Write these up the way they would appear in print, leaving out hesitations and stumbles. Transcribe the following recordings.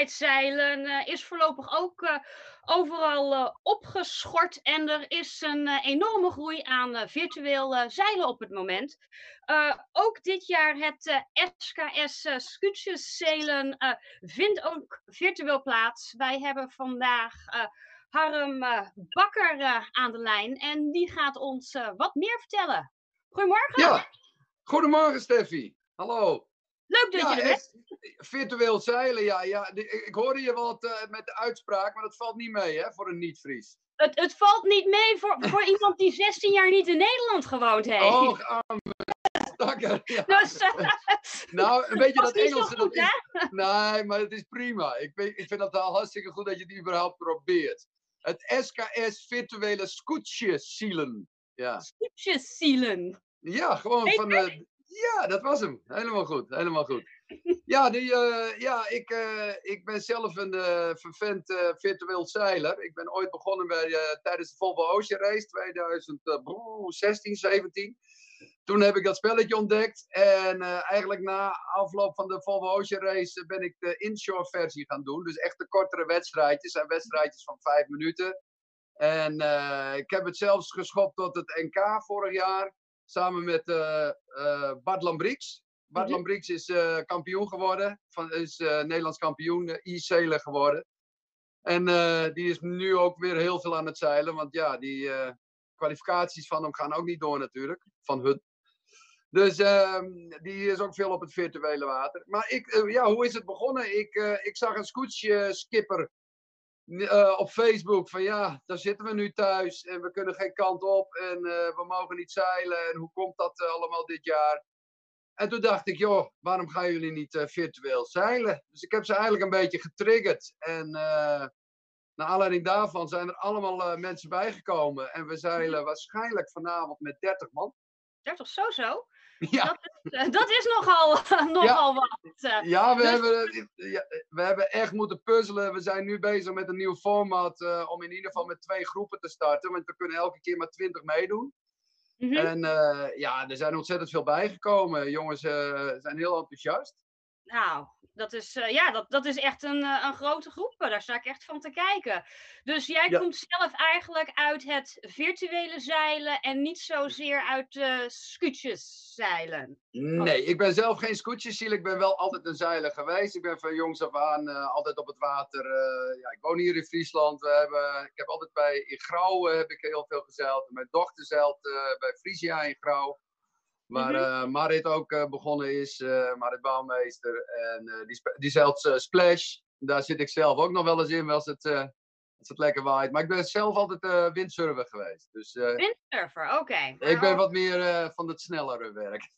wedstrijdzeilen is voorlopig ook overal opgeschort. En er is een enorme groei aan virtueel zeilen op het moment. Ook dit jaar het SKS Scootjeszeilen vindt ook virtueel plaats. Wij hebben vandaag Harm Bakker aan de lijn en die gaat ons wat meer vertellen. Goedemorgen. Ja, goedemorgen Steffi. Hallo. Leuk dat je er bent. Virtueel zeilen, ja. Ik hoorde je wat met de uitspraak, maar dat valt niet mee hè, voor een niet-Fries. Het valt niet mee voor iemand die 16 jaar niet in Nederland gewoond heeft. Oh, arme stakker. Ja. Dus, nou, een beetje dat Engelse. Goed, nee, maar het is prima. Ik vind het al hartstikke goed dat je het überhaupt probeert. Het SKS Virtuele Scootjeszeilen. Ja. Scootjeszeilen. Ja, gewoon van... ja, dat was hem. Helemaal goed, helemaal goed. Ja, ik ben zelf een vervent virtueel zeiler. Ik ben ooit begonnen tijdens de Volvo Ocean Race 2016, 17. Toen heb ik dat spelletje ontdekt. En eigenlijk na afloop van de Volvo Ocean Race ben ik de inshore versie gaan doen. Dus echt de kortere wedstrijdjes. En wedstrijdjes van 5 minuten. En ik heb het zelfs geschopt tot het NK vorig jaar. Samen met Bart Lambrix. Bart Lambrix is kampioen geworden. Is Nederlands kampioen e-zeilen geworden. En die is nu ook weer heel veel aan het zeilen. Want ja, die kwalificaties van hem gaan ook niet door natuurlijk. Van hun. Dus die is ook veel op het virtuele water. Maar hoe is het begonnen? Ik zag een scootjeskipper op Facebook van ja, daar zitten we nu thuis en we kunnen geen kant op en we mogen niet zeilen en hoe komt dat allemaal dit jaar? En toen dacht ik, joh, waarom gaan jullie niet virtueel zeilen? Dus ik heb ze eigenlijk een beetje getriggerd en naar aanleiding daarvan zijn er allemaal mensen bijgekomen en we zeilen waarschijnlijk vanavond met 30 man. 30 zo? Ja. Dat is nogal wat. Ja, we hebben echt moeten puzzelen. We zijn nu bezig met een nieuw format om in ieder geval met 2 groepen te starten. Want we kunnen elke keer maar 20 meedoen. En er zijn ontzettend veel bijgekomen. Jongens zijn heel enthousiast. Nou, dat is echt een grote groep. Daar sta ik echt van te kijken. Dus jij komt zelf eigenlijk uit het virtuele zeilen en niet zozeer uit scootjeszeilen. Nee, ik ben zelf geen scootjeszeiler. Ik ben wel altijd een zeiler geweest. Ik ben van jongs af aan altijd op het water. Ik woon hier in Friesland. Ik heb altijd in Grauw heb ik heel veel gezeild. Mijn dochter zeilt bij Frisia in Grauw. Waar Marit ook begonnen is, Marit Bouwmeester. En die zeilt Splash. Daar zit ik zelf ook nog wel eens in als het lekker waait. Maar ik ben zelf altijd windsurfer geweest. Dus, windsurfer, oké. Ik ben wat meer van het snellere werk.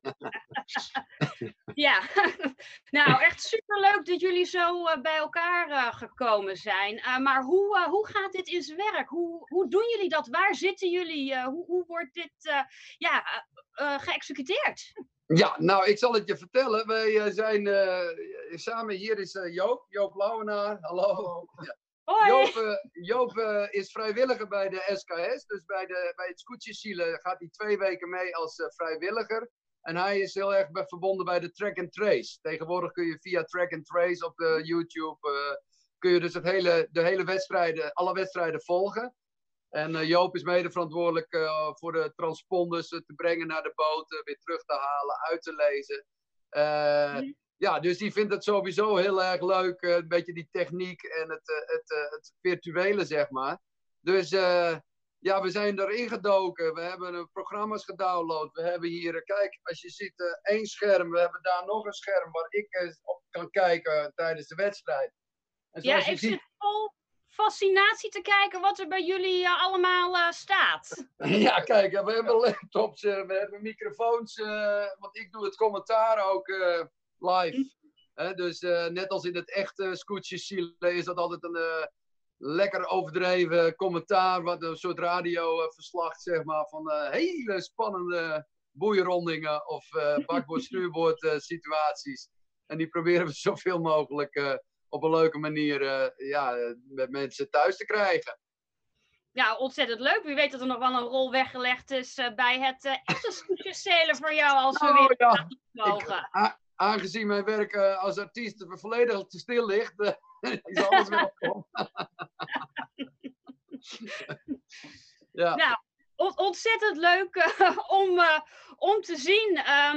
Ja, nou echt superleuk dat jullie zo bij elkaar gekomen zijn. Maar hoe gaat dit in zijn werk? Hoe doen jullie dat? Waar zitten jullie? Hoe wordt dit geëxecuteerd? Ja, nou ik zal het je vertellen. Wij zijn samen, hier is Joop Lauwenaar. Hallo. Ja. Hoi. Joop is vrijwilliger bij de SKS. Dus bij het scootjeszeilen gaat hij 2 weken mee als vrijwilliger. En hij is heel erg verbonden bij de Track and Trace. Tegenwoordig kun je via Track and Trace op de YouTube kun je dus de hele wedstrijden, alle wedstrijden volgen. En Joop is mede verantwoordelijk voor de transponders te brengen naar de boten, weer terug te halen, uit te lezen. Ja, dus die vindt het sowieso heel erg leuk, een beetje die techniek en het virtuele, zeg maar. Dus we zijn erin gedoken. We hebben programma's gedownload. We hebben hier, kijk, als je ziet, 1 scherm. We hebben daar nog een scherm waar ik op kan kijken tijdens de wedstrijd. En ja, ik zit vol fascinatie te kijken wat er bij jullie allemaal staat. Ja, kijk, we hebben laptops, we hebben microfoons, want ik doe het commentaar ook live. Dus net als in het echte scootjeszeilen is dat altijd een lekker overdreven commentaar, wat een soort radioverslag, zeg maar, van hele spannende boeierondingen of bakboord-stuurboord situaties. En die proberen we zoveel mogelijk op een leuke manier met mensen thuis te krijgen. Ja, ontzettend leuk. Wie weet dat er nog wel een rol weggelegd is bij het echte scootjeszeilen voor jou als we weer mogen. aangezien mijn werk als artiest volledig te stil ligt, is alles welkom. Ja. Nou, ontzettend leuk om te zien.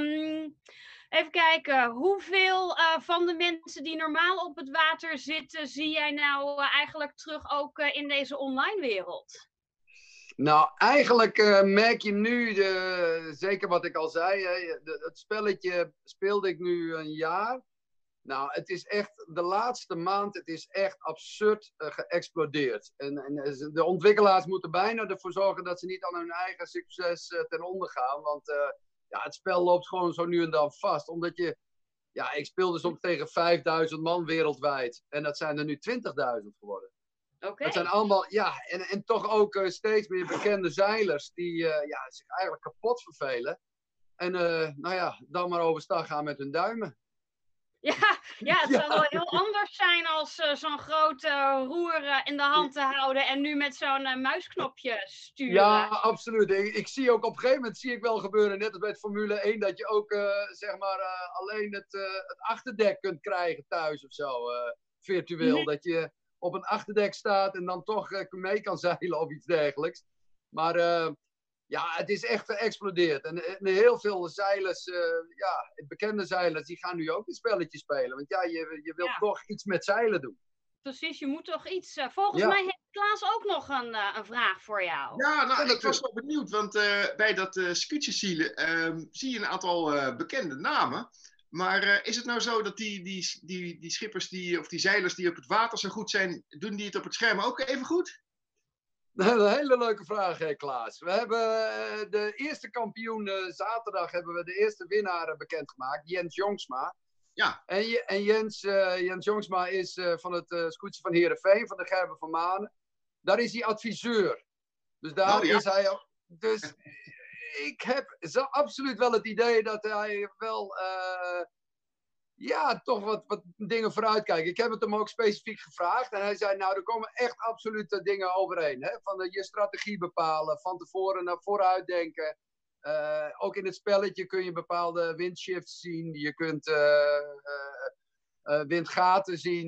Even kijken, hoeveel van de mensen die normaal op het water zitten, zie jij nou eigenlijk terug ook in deze online wereld? Nou, eigenlijk merk je nu, zeker wat ik al zei, het spelletje speelde ik nu een jaar. Nou, het is echt, de laatste maand, het is echt absurd geëxplodeerd. En de ontwikkelaars moeten bijna ervoor zorgen dat ze niet aan hun eigen succes ten onder gaan. Want ja, het spel loopt gewoon zo nu en dan vast. Omdat ik speelde soms tegen 5000 man wereldwijd. En dat zijn er nu 20.000 geworden. Okay. Het zijn allemaal, ja, en toch ook steeds meer bekende zeilers die zich eigenlijk kapot vervelen. En nou ja, dan maar overstag gaan met hun duimen. Ja, het zal wel heel anders zijn als zo'n grote roer in de hand te houden en nu met zo'n muisknopje sturen. Ja, absoluut. Ik zie ook op een gegeven moment wel gebeuren, net als bij het Formule 1, dat je ook zeg maar alleen het achterdek kunt krijgen thuis of zo, virtueel. Dat je op een achterdek staat en dan toch mee kan zeilen of iets dergelijks. Maar ja, het is echt geëxplodeerd. En heel veel zeilers, bekende zeilers, die gaan nu ook een spelletje spelen. Want ja, je wilt toch iets met zeilen doen. Precies, je moet toch iets... Volgens mij heeft Klaas ook nog een vraag voor jou. Ja, nou, ik was wel benieuwd, want bij dat scootjesielen zie je een aantal bekende namen. Maar is het nou zo dat die schippers of die zeilers die op het water zo goed zijn, doen die het op het scherm ook even goed? Een hele leuke vraag, Klaas. We hebben de eerste kampioen zaterdag, hebben we de eerste winnaar bekendgemaakt, Jens Jongsma. Ja. En Jens Jongsma is van het scootje van Heerenveen, van de Gerben van Manen. Daar is hij adviseur. Dus daar is hij ook. Dus ik heb absoluut wel het idee dat hij wel toch wat dingen vooruit kijkt. Ik heb het hem ook specifiek gevraagd. En hij zei, nou, er komen echt absoluut dingen overheen. Hè? Van je strategie bepalen, van tevoren naar vooruit denken. Ook in het spelletje kun je bepaalde windshifts zien. Je kunt windgaten zien.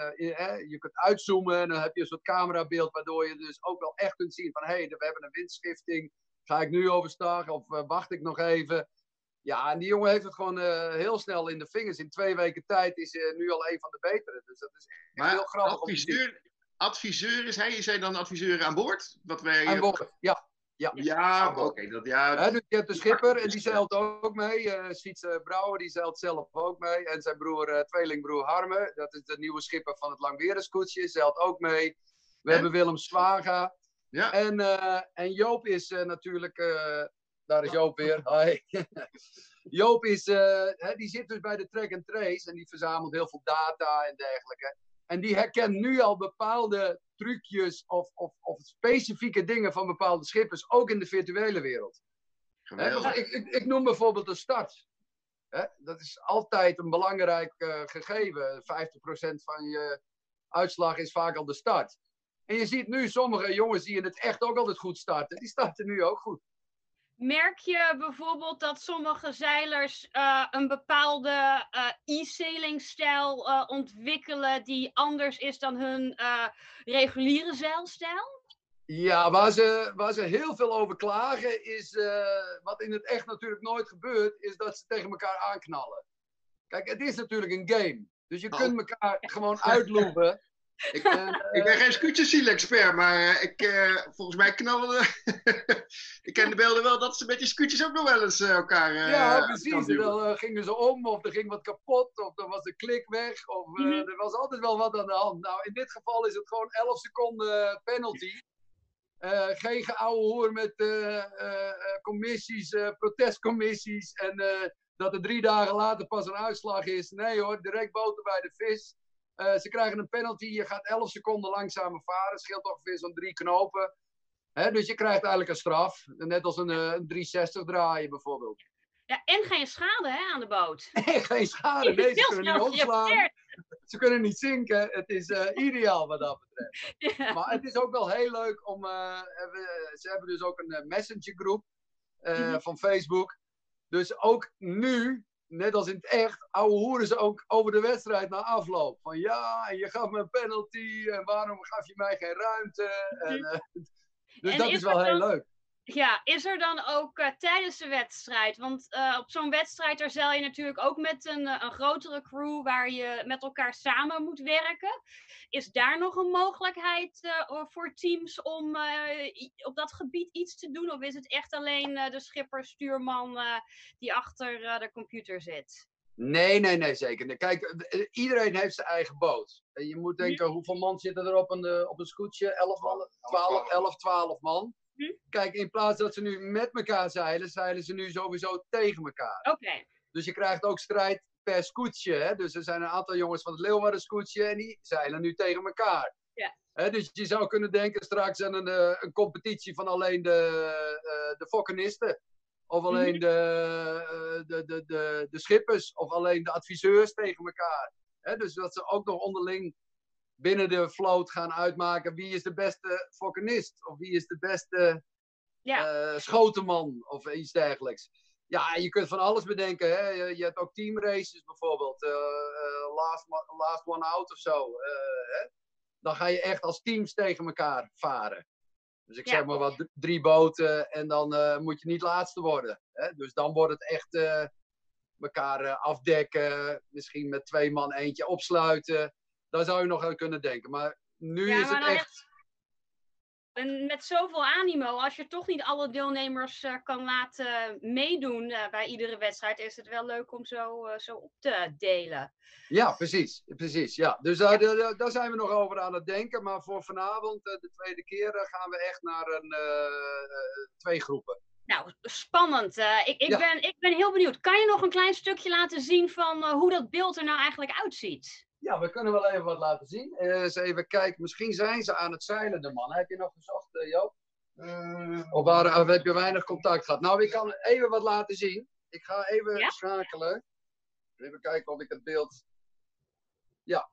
Je kunt uitzoomen en dan heb je een soort camerabeeld waardoor je dus ook wel echt kunt zien van hé, we hebben een windschifting. Ga ik nu overstag of wacht ik nog even? Ja, en die jongen heeft het gewoon heel snel in de vingers. In 2 weken tijd is hij nu al een van de betere. Dus dat is echt heel grappig. Adviseur is hij? Is hij dan adviseur aan boord? Aan boord, ja. Ja, oké. Dus je hebt de schipper en die zeilt ook mee. Sietse Brouwer, die zeilt zelf ook mee. En zijn tweelingbroer Harme, dat is de nieuwe schipper van het Langwerenscootje, zeilt ook mee. We hebben Willem Swaga. Ja. En Joop is natuurlijk... daar is Joop weer. Hi. Joop is, die zit dus bij de track and trace en die verzamelt heel veel data en dergelijke. En die herkent nu al bepaalde trucjes of specifieke dingen van bepaalde schippers, ook in de virtuele wereld. Dus ik noem bijvoorbeeld de start. Dat is altijd een belangrijk gegeven. 50% van je uitslag is vaak al de start. En je ziet nu sommige jongens die in het echt ook altijd goed starten, die starten nu ook goed. Merk je bijvoorbeeld dat sommige zeilers een bepaalde e-sailingstijl ontwikkelen die anders is dan hun reguliere zeilstijl? Ja, waar ze heel veel over klagen is, wat in het echt natuurlijk nooit gebeurt, is dat ze tegen elkaar aanknallen. Kijk, het is natuurlijk een game. Dus je kunt elkaar gewoon uitlopen. Ik ben geen scootjesiel-expert, maar volgens mij knallen ik ken de beelden wel dat ze met die scootjes ook nog wel eens elkaar... ja, precies. Dan gingen ze om, of er ging wat kapot, of er was de klik weg, of er was altijd wel wat aan de hand. Nou, in dit geval is het gewoon 11 seconden penalty. Geen geouwe hoer met commissies, protestcommissies en dat er 3 dagen later pas een uitslag is. Nee hoor, direct boter bij de vis. Ze krijgen een penalty, je gaat 11 seconden langzamer varen, scheelt ongeveer zo'n 3 knopen. Dus je krijgt eigenlijk een straf, net als een 360 draaien bijvoorbeeld. Ja, en geen schade hè, aan de boot. Geen schade, nee, ze kunnen niet omslaan. Ze kunnen niet zinken, het is ideaal wat dat betreft. Ja. Maar het is ook wel heel leuk om, ze hebben dus ook een messengergroep van Facebook. Dus ook nu net als in het echt, ouwe hoeren ze ook over de wedstrijd na afloop. Van ja, en je gaf me een penalty en waarom gaf je mij geen ruimte? Dus En dat is wel heel leuk. Ja, is er dan ook tijdens de wedstrijd, want op zo'n wedstrijd daar zeil je natuurlijk ook met een grotere crew waar je met elkaar samen moet werken. Is daar nog een mogelijkheid voor teams om op dat gebied iets te doen? Of is het echt alleen de schipper, stuurman die achter de computer zit? Nee, zeker. Kijk, iedereen heeft zijn eigen boot. En je moet denken, hoeveel man zitten er op een scootje? 11 man? 12 man. Kijk, in plaats dat ze nu met elkaar zeilen, zeilen ze nu sowieso tegen elkaar. Oké. Dus je krijgt ook strijd per scootje. Hè? Dus er zijn een aantal jongens van het Leeuwarden scootje en die zeilen nu tegen elkaar. Ja. Dus je zou kunnen denken straks aan een competitie van alleen de fokkenisten. Of alleen de schippers. Of alleen de adviseurs tegen elkaar. Dus dat ze ook nog onderling binnen de vloot gaan uitmaken wie is de beste fokkenist. Of wie is de beste schotenman. Of iets dergelijks. Ja, je kunt van alles bedenken. Hè? Je hebt ook teamraces bijvoorbeeld. Last one out of zo. Hè? Dan ga je echt als teams tegen elkaar varen. Dus ik zeg maar wat 3 boten en dan moet je niet laatste worden. Hè? Dus dan wordt het echt elkaar afdekken. Misschien met 2 man eentje opsluiten. Daar zou je nog aan kunnen denken. Maar nu is het echt... En met zoveel animo, als je toch niet alle deelnemers kan laten meedoen bij iedere wedstrijd, is het wel leuk om zo op te delen. Ja, precies. Ja. Dus daar zijn we nog over aan het denken. Maar voor vanavond, de tweede keer, gaan we echt naar 2 groepen. Nou, spannend. Ik ben heel benieuwd. Kan je nog een klein stukje laten zien van hoe dat beeld er nou eigenlijk uitziet? Ja, we kunnen wel even wat laten zien. Eens even kijken. Misschien zijn ze aan het zeilen, de mannen. Heb je nog gezocht, Joop? Of heb je weinig contact gehad? Nou, ik kan even wat laten zien. Ik ga even schakelen. Even kijken of ik het beeld... Ja.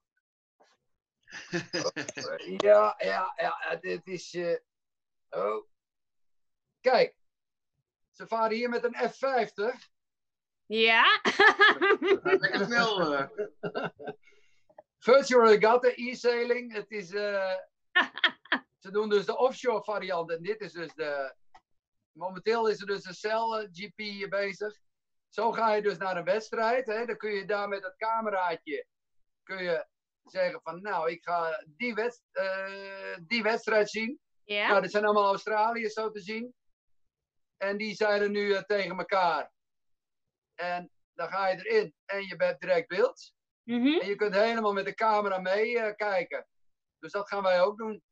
Dit is... Oh. Kijk. Ze varen hier met een F50. Ja. Lekker snel. Virtual Regatta, e-sailing. Het is... Ze doen dus de offshore variant. En dit is dus de... Momenteel is er dus een Cell GP bezig. Zo ga je dus naar een wedstrijd. Hè? Dan kun je daar met het cameraatje... Kun je zeggen van... Nou, ik ga die wedstrijd zien. Ja. Nou, dit zijn allemaal Australiërs zo te zien. En die zeilen nu tegen elkaar. En dan ga je erin. En je hebt direct beeld. En je kunt helemaal met de camera meekijken. Dus dat gaan wij ook doen.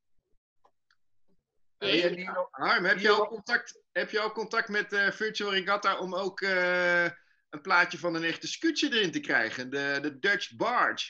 Harm, heb je al contact met Virtual Regatta om ook een plaatje van een echte scootje erin te krijgen? De Dutch Barge.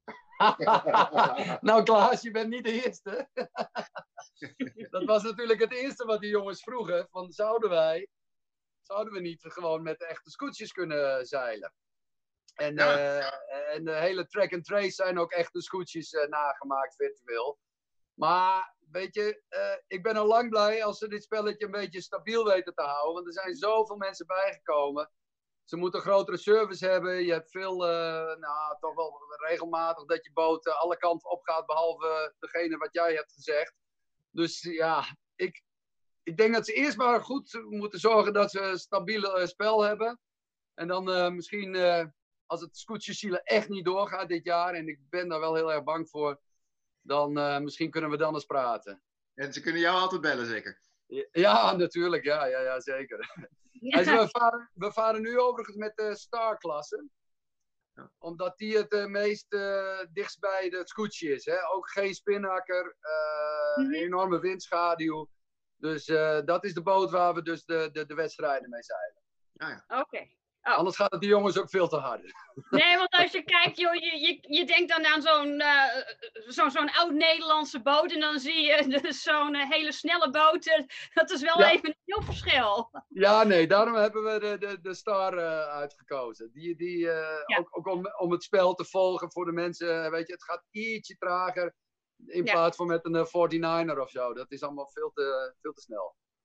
Nou Klaas, je bent niet de eerste. Dat was natuurlijk het eerste wat die jongens vroegen. Van zouden we niet gewoon met echte scootjes kunnen zeilen? En de hele track and trace zijn ook echte scootjes nagemaakt virtueel. Maar weet je, ik ben al lang blij als ze dit spelletje een beetje stabiel weten te houden. Want er zijn zoveel mensen bijgekomen. Ze moeten een grotere service hebben. Je hebt veel, toch wel regelmatig dat je boot alle kanten op gaat. Behalve degene wat jij hebt gezegd. Dus ja, ik denk dat ze eerst maar goed moeten zorgen dat ze een stabiel spel hebben. En dan misschien, als het scootjesielen echt niet doorgaat dit jaar. En ik ben daar wel heel erg bang voor. Dan misschien kunnen we dan eens praten. En ze kunnen jou altijd bellen, zeker? Ja, natuurlijk. Ja, zeker. Ja. We varen nu overigens met de Star-klasse. Ja. Omdat die het meest dichtst bij het scootje is. Hè? Ook geen spinnaker. Enorme windschaduw. Dus dat is de boot waar we dus de wedstrijden mee zeilen. Ja. Oké. Oh. Anders gaat het die jongens ook veel te hard. Nee, want als je kijkt, joh, je denkt dan aan zo'n oud-Nederlandse boot en dan zie je dus zo'n hele snelle boot. Dat is wel even een heel verschil. Ja, nee, daarom hebben we de Star uitgekozen. Ook om het spel te volgen voor de mensen, weet je, het gaat ietsje trager in plaats van met een 49er of zo. Dat is allemaal veel te snel.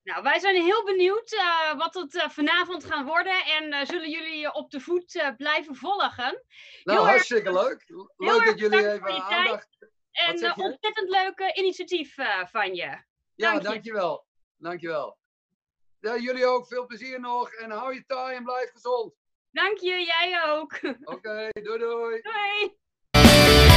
Nou, wij zijn heel benieuwd wat het vanavond gaan worden en zullen jullie op de voet blijven volgen. Nou, Heel hartstikke leuk. Leuk erg dat jullie bedankt voor even je tijd. aandacht... En zeg je? ontzettend leuke initiatief van je. Ja, Dank je. dankjewel. Dankjewel. Ja, jullie ook. Veel plezier nog. En hou je taai en blijf gezond. Dank je, jij ook. Oké, doei doei. Doei.